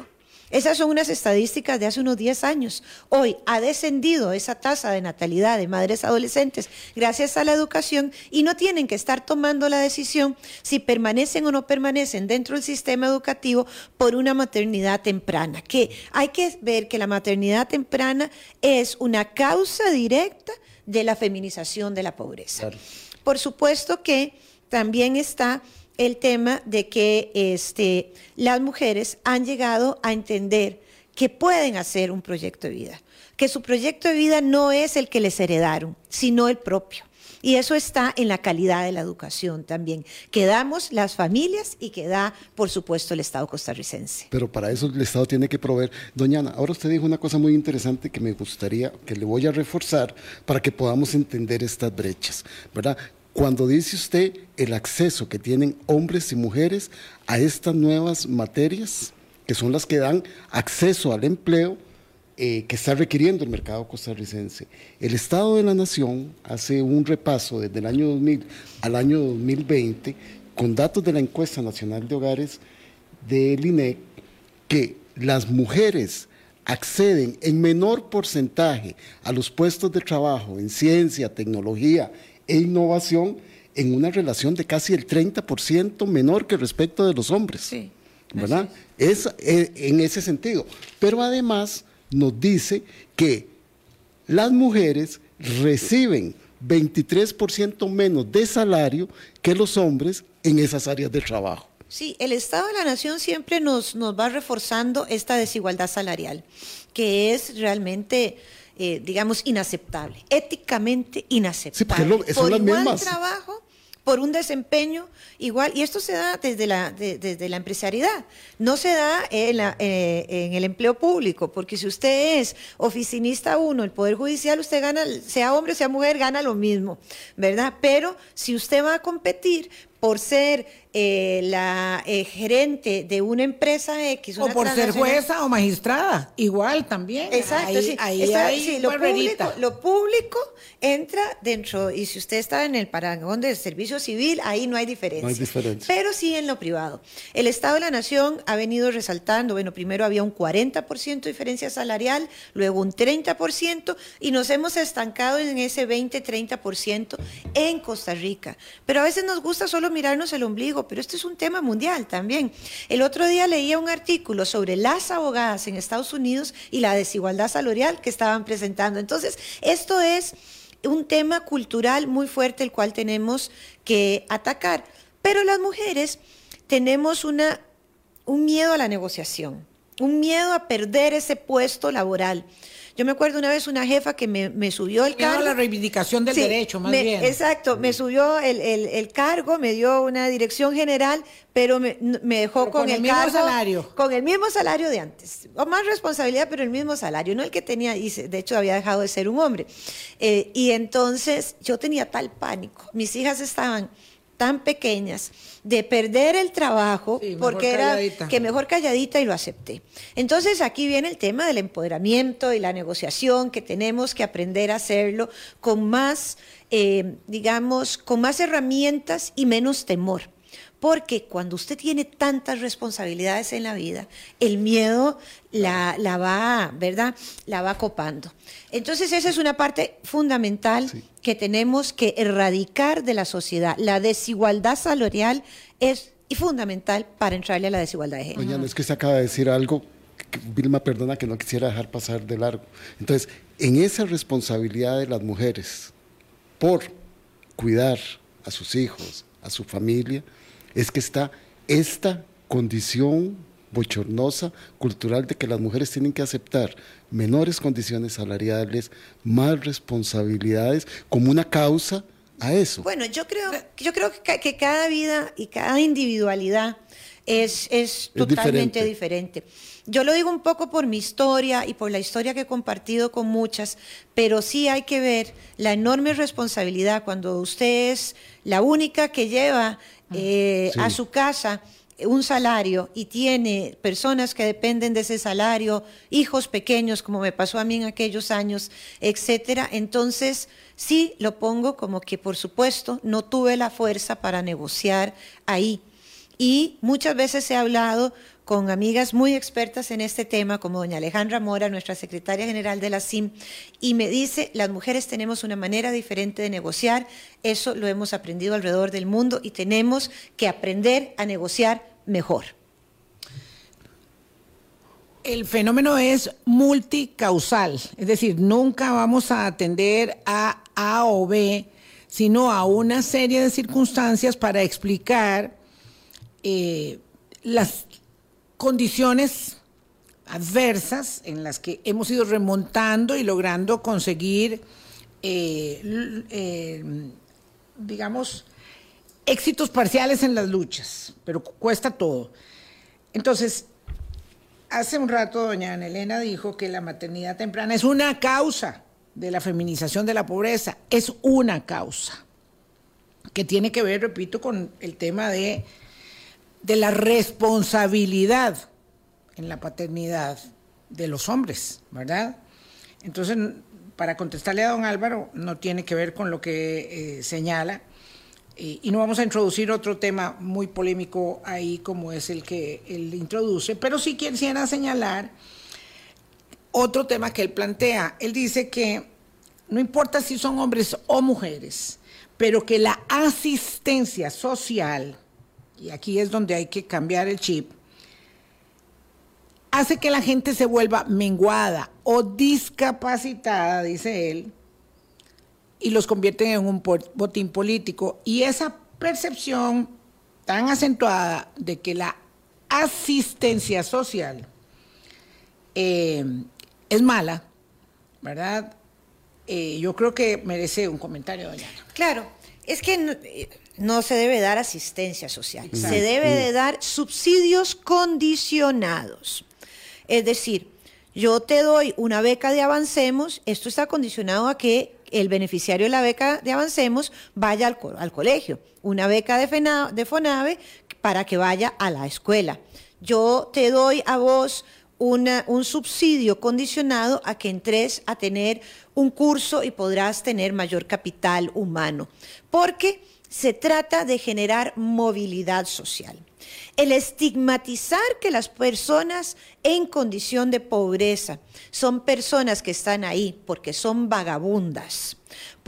D: Esas son unas estadísticas de hace unos diez años. Hoy ha descendido esa tasa de natalidad de madres adolescentes gracias a la educación y no tienen que estar tomando la decisión si permanecen o no permanecen dentro del sistema educativo por una maternidad temprana. Que hay que ver que la maternidad temprana es una causa directa de la feminización de la pobreza. Claro. Por supuesto que también está el tema de que este, las mujeres han llegado a entender que pueden hacer un proyecto de vida, que su proyecto de vida no es el que les heredaron, sino el propio. Y eso está en la calidad de la educación también, que damos las familias y que da, por supuesto, el Estado costarricense.
C: Pero para eso el Estado tiene que proveer. Doña Ana, ahora usted dijo una cosa muy interesante que me gustaría, que le voy a reforzar para que podamos entender estas brechas, ¿verdad? Cuando dice usted el acceso que tienen hombres y mujeres a estas nuevas materias, que son las que dan acceso al empleo eh, que está requiriendo el mercado costarricense. El Estado de la Nación hace un repaso desde el año dos mil al año dos mil veinte con datos de la Encuesta Nacional de Hogares del I N E C, que las mujeres acceden en menor porcentaje a los puestos de trabajo en ciencia, tecnología e innovación en una relación de casi el treinta por ciento menor que respecto de los hombres, sí, ¿verdad? Es, es en ese sentido. Pero además nos dice que las mujeres reciben veintitrés por ciento menos de salario que los hombres en esas áreas de trabajo.
D: Sí, el Estado de la Nación siempre nos, nos va reforzando esta desigualdad salarial, que es realmente... Eh, digamos, inaceptable, éticamente inaceptable.
C: Sí, porque lo, son
D: por
C: las
D: igual
C: mismas.
D: trabajo, por un desempeño igual, y esto se da desde la, de, desde la empresariedad, no se da en, la, eh, en el empleo público, porque si usted es oficinista uno, el Poder Judicial, usted gana, sea hombre, sea mujer, gana lo mismo, ¿verdad? Pero si usted va a competir por ser eh, la eh, gerente de una empresa X, una
B: o por ser jueza o magistrada, igual también.
D: Exacto,
B: ahí,
D: sí,
B: ahí
D: está,
B: hay
D: sí, lo, público, lo público entra dentro, y si usted está en el parangón del servicio civil, ahí no hay diferencia.
C: No hay diferencia.
D: Pero sí en lo privado. El Estado de la Nación ha venido resaltando, bueno, primero había un cuarenta por ciento de diferencia salarial, luego un treinta por ciento, y nos hemos estancado en ese veinte, treinta por ciento en Costa Rica. Pero a veces nos gusta solo mirarnos el ombligo, pero este es un tema mundial también. El otro día leía un artículo sobre las abogadas en Estados Unidos y la desigualdad salarial que estaban presentando. Entonces, esto es un tema cultural muy fuerte el cual tenemos que atacar. Pero las mujeres tenemos una, un miedo a la negociación, un miedo a perder ese puesto laboral. Yo me acuerdo una vez una jefa que me, me subió el cargo.
B: La reivindicación del
D: sí,
B: derecho, más
D: me,
B: bien.
D: Exacto, me subió el, el, el cargo, me dio una dirección general, pero me, me dejó con,
B: con el,
D: el
B: mismo
D: cargo,
B: salario.
D: Con el mismo salario de antes. O más responsabilidad, pero el mismo salario, no el que tenía, y de hecho había dejado de ser un hombre. Eh, y entonces yo tenía tal pánico. Mis hijas estaban tan pequeñas de perder el trabajo, sí, porque era calladita. que mejor calladita, y lo acepté. Entonces aquí viene el tema del empoderamiento y la negociación, que tenemos que aprender a hacerlo con más, eh, digamos, con más herramientas y menos temor. Porque cuando usted tiene tantas responsabilidades en la vida, el miedo la, la va, ¿verdad? La va copando. Entonces esa es una parte fundamental, sí, que tenemos que erradicar de la sociedad. La desigualdad salarial es fundamental para entrarle a la desigualdad de género.
C: Doña, es que se acaba de decir algo, que, Vilma, perdona, que no quisiera dejar pasar de largo. Entonces, en esa responsabilidad de las mujeres por cuidar a sus hijos, a su familia, es que está esta condición bochornosa cultural de que las mujeres tienen que aceptar menores condiciones salariales, más responsabilidades, como una causa a eso.
D: Bueno, yo creo, yo creo que, que cada vida y cada individualidad es, es totalmente es diferente. diferente. Yo lo digo un poco por mi historia y por la historia que he compartido con muchas, pero sí hay que ver la enorme responsabilidad cuando usted es la única que lleva eh, sí. a su casa un salario y tiene personas que dependen de ese salario, hijos pequeños, como me pasó a mí en aquellos años, etcétera. Entonces, sí lo pongo como que, por supuesto, no tuve la fuerza para negociar ahí. Y muchas veces he hablado con amigas muy expertas en este tema, como doña Alejandra Mora, nuestra secretaria general de la C I M, y me dice, las mujeres tenemos una manera diferente de negociar, eso lo hemos aprendido alrededor del mundo y tenemos que aprender a negociar mejor.
B: El fenómeno es multicausal, es decir, nunca vamos a atender a A o B, sino a una serie de circunstancias para explicar eh, las condiciones adversas en las que hemos ido remontando y logrando conseguir, eh, eh, digamos, éxitos parciales en las luchas, pero cuesta todo. Entonces, hace un rato doña Ana Elena dijo que la maternidad temprana es una causa de la feminización de la pobreza, es una causa que tiene que ver, repito, con el tema de de la responsabilidad en la paternidad de los hombres, ¿verdad? Entonces, para contestarle a don Álvaro, no tiene que ver con lo que eh, señala, eh, y no vamos a introducir otro tema muy polémico ahí como es el que él introduce, pero sí quisiera señalar otro tema que él plantea. Él dice que no importa si son hombres o mujeres, pero que la asistencia social, y aquí es donde hay que cambiar el chip, hace que la gente se vuelva menguada o discapacitada, dice él, y los convierten en un botín político. Y esa percepción tan acentuada de que la asistencia social eh, es mala, ¿verdad? Eh, yo creo que merece un comentario, doña Ana.
D: Claro, es que no, no se debe dar asistencia social, Exacto. se debe de dar subsidios condicionados. Es decir, yo te doy una beca de Avancemos, esto está condicionado a que el beneficiario de la beca de Avancemos vaya al, al colegio, una beca de, FENA, de FONAVE para que vaya a la escuela. Yo te doy a vos Una, un subsidio condicionado a que entres a tener un curso y podrás tener mayor capital humano, porque se trata de generar movilidad social. El estigmatizar que las personas en condición de pobreza son personas que están ahí porque son vagabundas,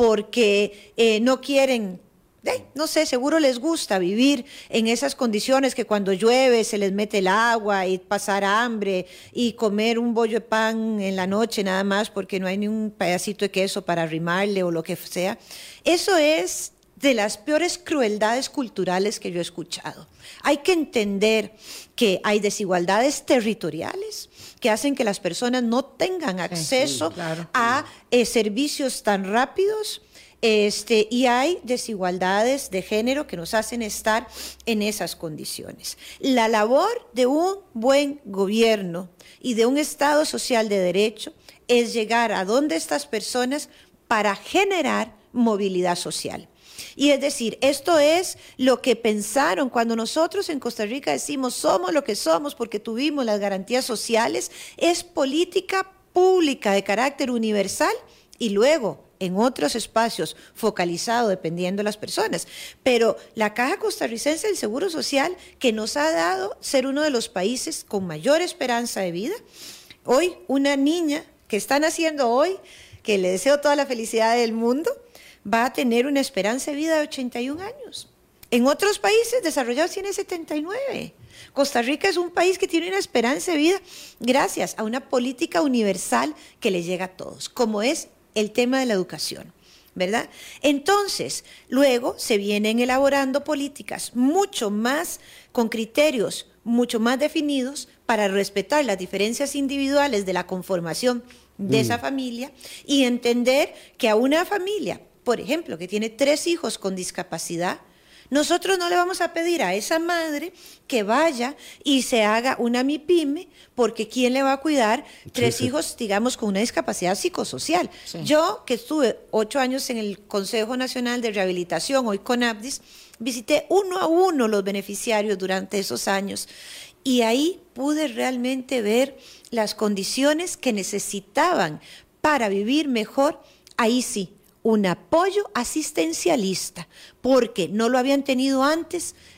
D: porque eh, no quieren... no sé, seguro les gusta vivir en esas condiciones que cuando llueve se les mete el agua y pasar hambre y comer un bollo de pan en la noche nada más porque no hay ni un pedacito de queso para arrimarle o lo que sea. Eso es de las peores crueldades culturales que yo he escuchado. Hay que entender que hay desigualdades territoriales que hacen que las personas no tengan acceso sí, claro. a eh, servicios tan rápidos. Este, y hay desigualdades de género que nos hacen estar en esas condiciones. La labor de un buen gobierno y de un Estado social de derecho es llegar a donde estas personas para generar movilidad social. Y es decir, esto es lo que pensaron cuando nosotros en Costa Rica decimos somos lo que somos porque tuvimos las garantías sociales, es política pública de carácter universal y luego en otros espacios focalizado dependiendo de las personas. Pero la Caja Costarricense del Seguro Social, que nos ha dado ser uno de los países con mayor esperanza de vida, hoy una niña que está naciendo hoy, que le deseo toda la felicidad del mundo, va a tener una esperanza de vida de ochenta y un años. En otros países desarrollados tiene setenta y nueve. Costa Rica es un país que tiene una esperanza de vida gracias a una política universal que le llega a todos, como es el tema de la educación, ¿verdad? Entonces, luego se vienen elaborando políticas mucho más con criterios, mucho más definidos para respetar las diferencias individuales de la conformación de mm. esa familia y entender que a una familia, por ejemplo, que tiene tres hijos con discapacidad, nosotros no le vamos a pedir a esa madre que vaya y se haga una MIPYME, porque ¿quién le va a cuidar tres sí, sí. hijos, digamos, con una discapacidad psicosocial? Sí. Yo, que estuve ocho años en el Consejo Nacional de Rehabilitación, hoy CONAPDIS, visité uno a uno los beneficiarios durante esos años y ahí pude realmente ver las condiciones que necesitaban para vivir mejor, ahí sí. Un apoyo asistencialista, porque no lo habían tenido antes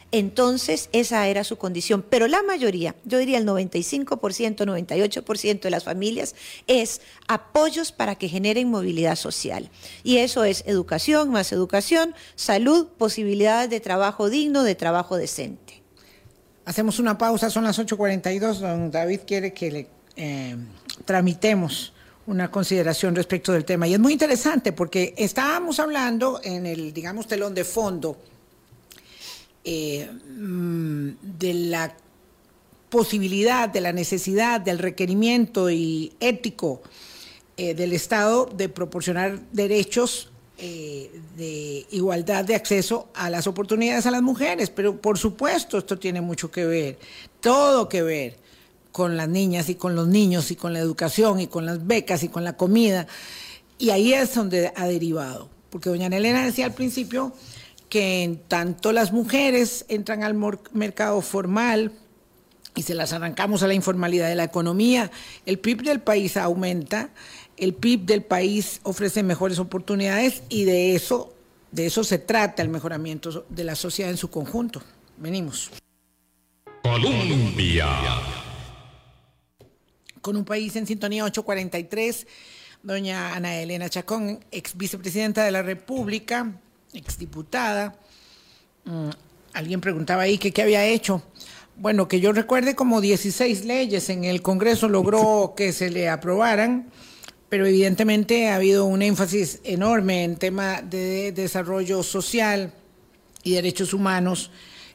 D: entonces esa era su condición. Pero la mayoría, yo diría el noventa y cinco por ciento, noventa y ocho por ciento de las familias, es apoyos para que generen movilidad social. Y eso es educación, más educación, salud, posibilidades de trabajo digno, de trabajo decente.
B: Hacemos una pausa, son las ocho cuarenta y dos. Don David quiere que le eh, tramitemos una consideración respecto del tema. Y es muy interesante porque estábamos hablando en el, digamos, telón de fondo eh, de la posibilidad, de la necesidad, del requerimiento y ético eh, del Estado de proporcionar derechos eh, de igualdad de acceso a las oportunidades a las mujeres. Pero por supuesto esto tiene mucho que ver, todo que ver con las niñas y con los niños y con la educación y con las becas y con la comida. Y ahí es donde ha derivado. Porque doña Elena decía al principio que en tanto las mujeres entran al mercado formal y se las arrancamos a la informalidad de la economía, el P I B del país aumenta, el P I B del país ofrece mejores oportunidades y de eso, de eso se trata el mejoramiento de la sociedad en su conjunto. Venimos.
A: Colombia.
B: Con un país en sintonía, ocho cuarenta y tres, doña Ana Elena Chacón, ex vicepresidenta de la República, ex diputada. Mm, alguien preguntaba ahí que qué había hecho. Bueno, que yo recuerde como dieciséis leyes en el Congreso logró que se le aprobaran, pero evidentemente ha habido un énfasis enorme en tema de desarrollo social y derechos humanos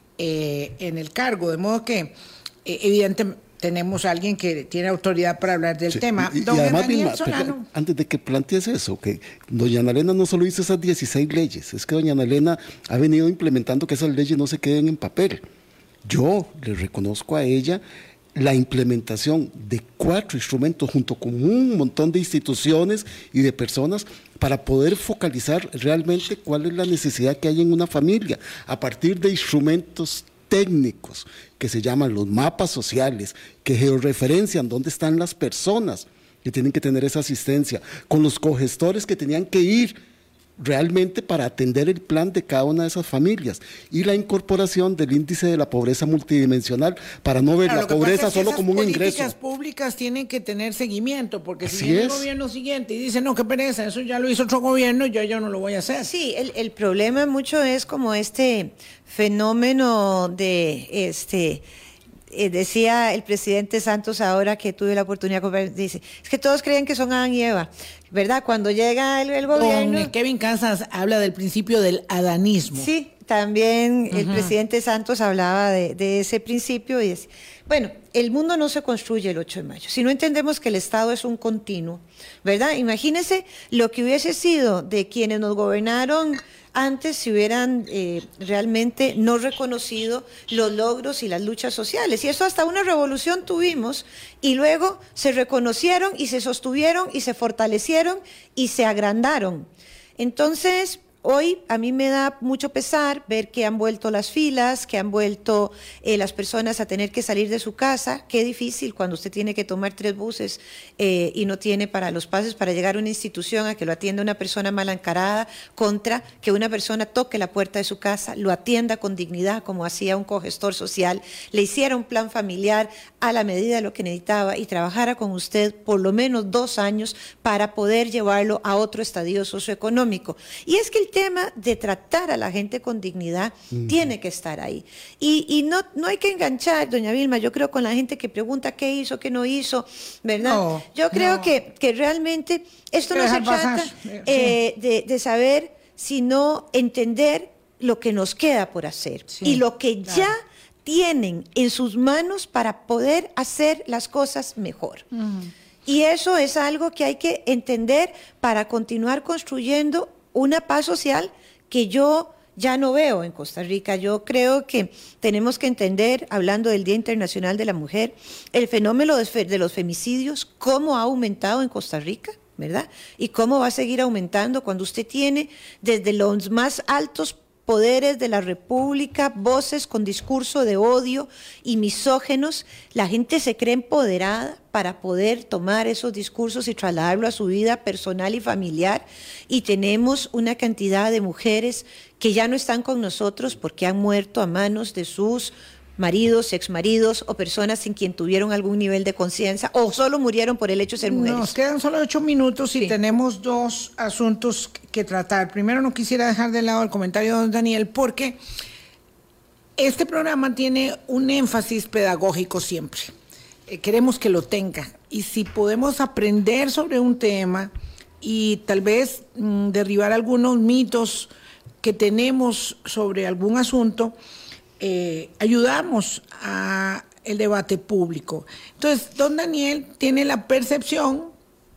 B: eh, en el cargo, de modo que eh, evidentemente tenemos a alguien que tiene autoridad para hablar del
C: sí,
B: tema.
C: Y,
B: Don
C: y además,
B: Daniel
C: Vilma,
B: Solano.
C: perdón, antes de que plantees eso, que doña Ana Elena no solo hizo esas dieciséis leyes, es que doña Ana Elena ha venido implementando que esas leyes no se queden en papel. Yo le reconozco a ella la implementación de cuatro instrumentos junto con un montón de instituciones y de personas para poder focalizar realmente cuál es la necesidad que hay en una familia, a partir de instrumentos técnicos que se llaman los mapas sociales, que georreferencian dónde están las personas que tienen que tener esa asistencia, con los cogestores que tenían que ir realmente para atender el plan de cada una de esas familias, y la incorporación del índice de la pobreza multidimensional para no ver
B: Claro,
C: la pobreza
B: es que
C: solo
B: esas
C: como un ingreso.
B: políticas públicas tienen que tener seguimiento, porque
C: Así
B: si viene el
C: es.
B: gobierno siguiente y dice, no, qué pereza, eso ya lo hizo otro gobierno, yo, yo no lo voy a hacer.
D: Sí, el, el problema mucho es como este fenómeno de, este, eh, decía el presidente Santos ahora que tuve la oportunidad de conversar, dice, es que todos creen que son Adán y Eva, ¿verdad? Cuando llega el, el gobierno...
B: Don Kevin Casas habla del principio del adanismo.
D: Sí, también el
B: Ujú.
D: presidente Santos hablaba de, de ese principio y es, bueno, el mundo no se construye el ocho de mayo. Si no entendemos que el Estado es un continuo, ¿verdad? Imagínense lo que hubiese sido de quienes nos gobernaron antes si hubieran eh, realmente no reconocido los logros y las luchas sociales. Y eso hasta una revolución tuvimos y luego se reconocieron y se sostuvieron y se fortalecieron y se agrandaron. Entonces, hoy a mí me da mucho pesar ver que han vuelto las filas, que han vuelto eh, las personas a tener que salir de su casa. Qué difícil cuando usted tiene que tomar tres buses eh, y no tiene para los pases para llegar a una institución, a que lo atienda una persona mal encarada, contra que una persona toque la puerta de su casa, lo atienda con dignidad como hacía un cogestor social, le hiciera un plan familiar a la medida de lo que necesitaba y trabajara con usted por lo menos dos años para poder llevarlo a otro estadio socioeconómico. Y es que el tema de tratar a la gente con dignidad mm. tiene que estar ahí. Y, y no, no hay que enganchar, doña Vilma, yo creo con la gente que pregunta qué hizo, qué no hizo, ¿verdad? No, yo creo no. que, que realmente esto no se trata eh, sí. de, de saber, sino entender lo que nos queda por hacer sí, y lo que claro. ya tienen en sus manos para poder hacer las cosas mejor. Mm. Y eso es algo que hay que entender para continuar construyendo una paz social que yo ya no veo en Costa Rica. Yo creo que tenemos que entender, hablando del Día Internacional de la Mujer, el fenómeno de los femicidios, cómo ha aumentado en Costa Rica, ¿verdad? Y cómo va a seguir aumentando cuando usted tiene desde los más altos poderes de la República, voces con discurso de odio y misógenos, la gente se cree empoderada para poder tomar esos discursos y trasladarlo a su vida personal y familiar, y tenemos una cantidad de mujeres que ya no están con nosotros porque han muerto a manos de sus maridos, exmaridos o personas en quien tuvieron algún nivel de conciencia o solo murieron por el hecho de ser mujeres.
B: Nos quedan solo ocho minutos y
D: Sí.
B: tenemos dos asuntos que tratar. Primero, no quisiera dejar de lado el comentario de don Daniel, porque este programa tiene un énfasis pedagógico siempre. Eh, queremos que lo tenga. Y si podemos aprender sobre un tema y tal vez mm, derribar algunos mitos que tenemos sobre algún asunto, Eh, ayudamos a el debate público. Entonces, don Daniel tiene la percepción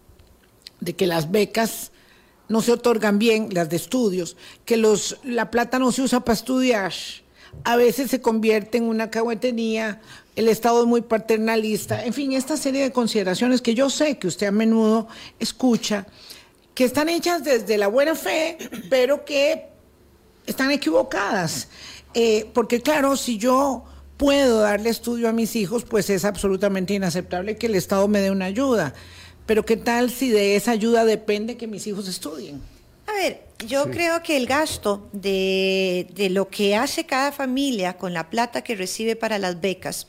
B: de que las becas no se otorgan bien, las de estudios, que los, la plata no se usa para estudiar, a veces se convierte en una cahuetería, el Estado es muy paternalista, en fin, esta serie de consideraciones que yo sé que usted a menudo escucha, que están hechas desde la buena fe, pero que están equivocadas. Eh, porque claro, si yo puedo darle estudio a mis hijos, pues es absolutamente inaceptable que el Estado me dé una ayuda. Pero ¿qué tal si de esa ayuda depende que mis hijos estudien?
D: A ver, yo sí. creo que el gasto de, de lo que hace cada familia con la plata que recibe para las becas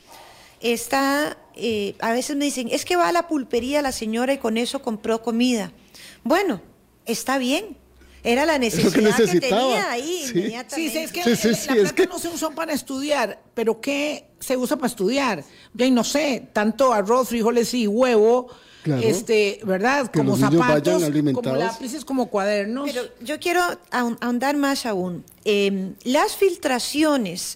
D: está, eh, a veces me dicen, es que va a la pulpería la señora y con eso compró comida. Bueno, está bien. Era la necesidad que, que tenía ahí
C: sí.
D: inmediatamente.
B: Sí, sí, es que
C: sí, sí,
B: la,
C: sí,
B: la
C: es
B: plata
C: que...
B: no se usó para estudiar, pero ¿qué se usa para estudiar? Bien, no sé, tanto arroz, frijoles y huevo,
C: claro,
B: este, ¿verdad?
C: Que
B: como
C: los niños
B: zapatos,
C: vayan alimentados,
B: como lápices, como cuadernos.
D: Pero yo quiero ahondar más aún. Eh, las filtraciones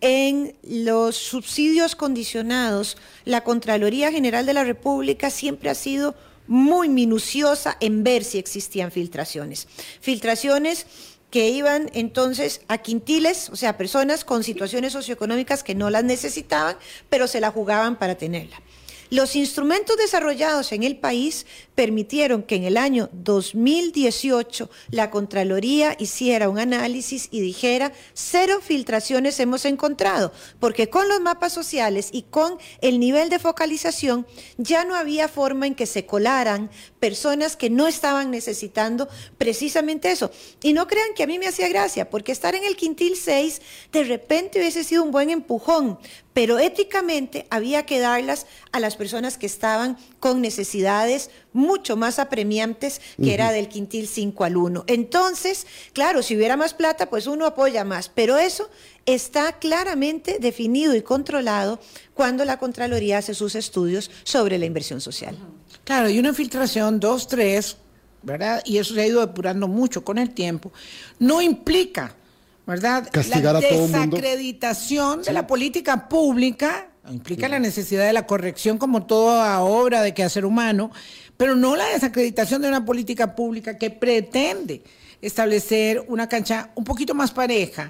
D: en los subsidios condicionados, la Contraloría General de la República siempre ha sido muy minuciosa en ver si existían filtraciones. Filtraciones que iban entonces a quintiles, o sea, personas con situaciones socioeconómicas que no las necesitaban, pero se la jugaban para tenerla. Los instrumentos desarrollados en el país permitieron que en el año dos mil dieciocho la Contraloría hiciera un análisis y dijera, cero filtraciones hemos encontrado, porque con los mapas sociales y con el nivel de focalización ya no había forma en que se colaran personas que no estaban necesitando precisamente eso. Y no crean que a mí me hacía gracia, porque estar en el quintil seis de repente hubiese sido un buen empujón, pero éticamente había que darlas a las personas que estaban con necesidades mucho más apremiantes, que uh-huh. era del quintil cinco al uno. Entonces, claro, si hubiera más plata, pues uno apoya más, pero eso está claramente definido y controlado cuando la Contraloría hace sus estudios sobre la inversión social.
B: Claro, y una filtración, dos, tres, ¿verdad? Y eso se ha ido depurando mucho con el tiempo, no implica, ¿verdad?,
C: castigar
B: la
C: a todo mundo.
B: Desacreditación de sí. la política pública, implica sí. la necesidad de la corrección como toda obra de quehacer humano, pero no la desacreditación de una política pública que pretende establecer una cancha un poquito más pareja.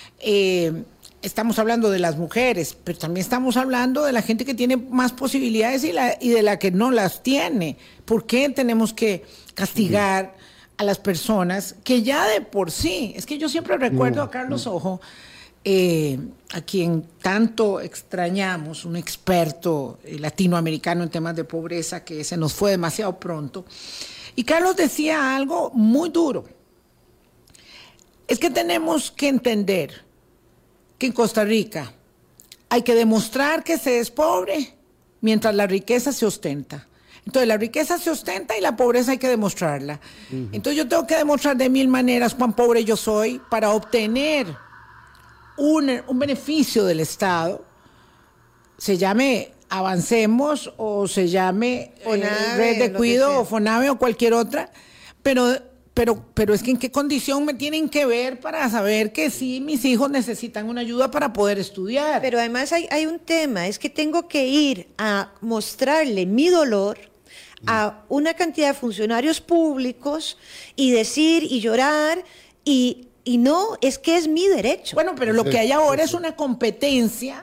B: Eh, estamos hablando de las mujeres, pero también estamos hablando de la gente que tiene más posibilidades y, la, y de la que no las tiene. ¿Por qué tenemos que castigar sí. a las personas que ya de por sí? Es que yo siempre recuerdo no, a Carlos no. Ojo, eh, a quien tanto extrañamos, un experto latinoamericano en temas de pobreza que se nos fue demasiado pronto. Y Carlos decía algo muy duro. Es que tenemos que entender que en Costa Rica hay que demostrar que se es pobre mientras la riqueza se ostenta. Entonces la riqueza se ostenta y la pobreza hay que demostrarla. Uh-huh. Entonces yo tengo que demostrar de mil maneras cuán pobre yo soy para obtener un, un beneficio del Estado, se llame Avancemos o se llame
D: Fonave,
B: eh, Red de Cuido o Fonave o cualquier otra, pero, pero, pero es que en qué condición me tienen que ver para saber que sí, mis hijos necesitan una ayuda para poder estudiar.
D: Pero además hay, hay un tema, es que tengo que ir a mostrarle mi dolor a una cantidad de funcionarios públicos y decir y llorar y, y no, es que es mi derecho.
B: Bueno, pero lo que hay ahora es una competencia.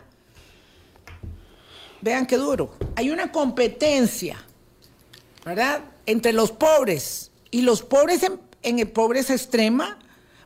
B: Vean qué duro. Hay una competencia, ¿verdad?, entre los pobres y los pobres en, en pobreza extrema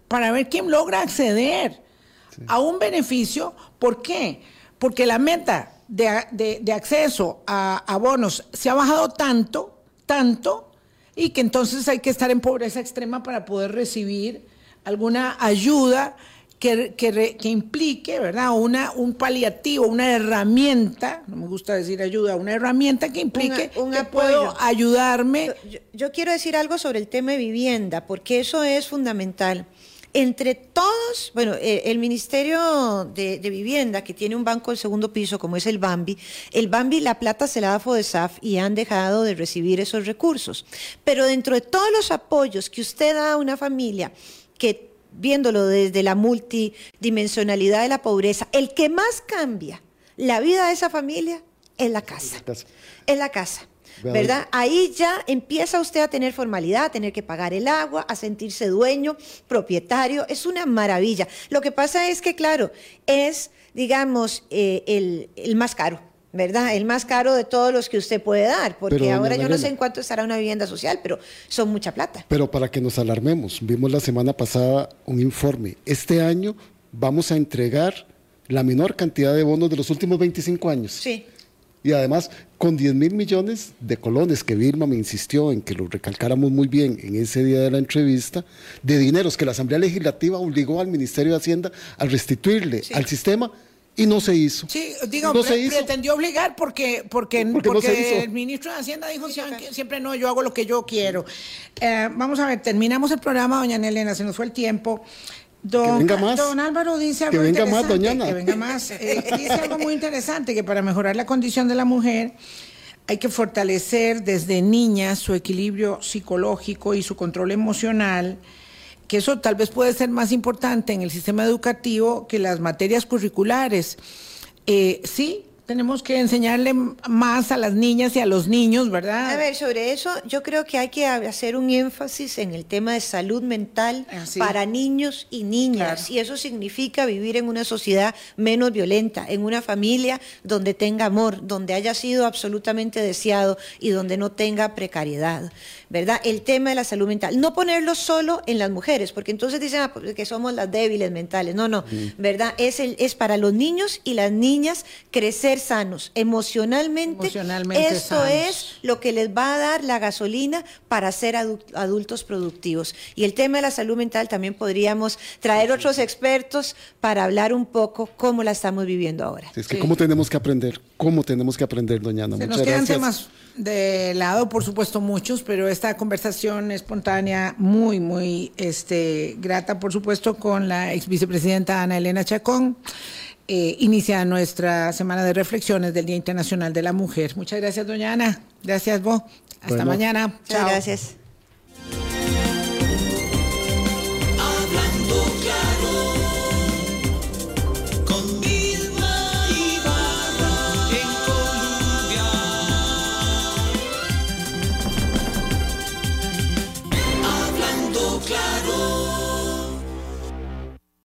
B: para ver quién logra acceder sí. a un beneficio. ¿Por qué? Porque la meta de, de, de acceso a, a bonos se ha bajado tanto, tanto, y que entonces hay que estar en pobreza extrema para poder recibir alguna ayuda que, que, que implique, ¿verdad? Una, un paliativo, una herramienta, no me gusta decir ayuda, una herramienta que implique
D: un, un
B: que
D: apoyo.
B: puedo ayudarme.
D: Yo, yo, yo quiero decir algo sobre el tema de vivienda, porque eso es fundamental. Entre todos, bueno, eh, el Ministerio de, de Vivienda, que tiene un banco del segundo piso, como es el Bambi, el Bambi, la plata se la da a FODESAF y han dejado de recibir esos recursos. Pero dentro de todos los apoyos que usted da a una familia, que viéndolo desde la multidimensionalidad de la pobreza, el que más cambia la vida de esa familia es la casa. Es la casa. ¿Verdad? Ahí ya empieza usted a tener formalidad, a tener que pagar el agua, a sentirse dueño, propietario. Es una maravilla. Lo que pasa es que, claro, es, digamos, eh, el, el más caro, ¿verdad? El más caro de todos los que usted puede dar, porque
C: pero,
D: ahora yo
C: Mariela,
D: no sé en cuánto estará una vivienda social, pero son mucha plata.
C: Pero para que nos alarmemos, vimos la semana pasada un informe. Este año vamos a entregar la menor cantidad de bonos de los últimos veinticinco años.
D: Sí.
C: Y además, con diez mil millones de colones, que Vilma me insistió en que lo recalcáramos muy bien en ese día de la entrevista, de dineros que la Asamblea Legislativa obligó al Ministerio de Hacienda a restituirle sí. al sistema, y no se hizo.
B: Sí, digo,
C: no
B: pre
C: se hizo.
B: pretendió obligar porque, porque, porque, porque no se hizo. El ministro de Hacienda dijo sí, siempre, siempre no, yo hago lo que yo quiero. Eh, vamos a ver, terminamos el programa, doña Elena, se nos fue el tiempo. Don,
C: que venga más.
B: Don Álvaro dice algo
C: que venga
B: interesante,
C: más, doña Ana.
B: Que venga más. Eh, dice algo muy interesante, que para mejorar la condición de la mujer hay que fortalecer desde niña su equilibrio psicológico y su control emocional, que eso tal vez puede ser más importante en el sistema educativo que las materias curriculares. Eh, sí, tenemos que enseñarle más a las niñas y a los niños, ¿verdad?
D: A ver, sobre eso yo creo que hay que hacer un énfasis en el tema de salud mental
B: Así.
D: para niños y niñas. Claro. Y eso significa vivir en una sociedad menos violenta, en una familia donde tenga amor, donde haya sido absolutamente deseado y donde no tenga precariedad, ¿verdad? El tema de la salud mental. No ponerlo solo en las mujeres, porque entonces dicen ah, que somos las débiles mentales. No, no, mm. ¿verdad? Es, el, es para los niños y las niñas crecer sanos, emocionalmente,
B: emocionalmente
D: esto
B: sanos.
D: Es lo que les va a dar la gasolina para ser adultos productivos. Y el tema de la salud mental también podríamos traer otros expertos para hablar un poco cómo la estamos viviendo ahora.
C: Es que
B: sí.
C: cómo tenemos que aprender, cómo tenemos que aprender, doña Ana.
B: Se
C: Muchas
B: nos quedan
C: gracias.
B: temas de lado, por supuesto, muchos, pero esta conversación espontánea, muy, muy este, grata, por supuesto, con la ex vicepresidenta Ana Elena Chacón. Eh, inicia nuestra semana de reflexiones del Día Internacional de la Mujer. Muchas gracias, doña Ana. Gracias, vos. Hasta
C: bueno.
B: mañana.
D: Muchas
B: Chao.
D: gracias.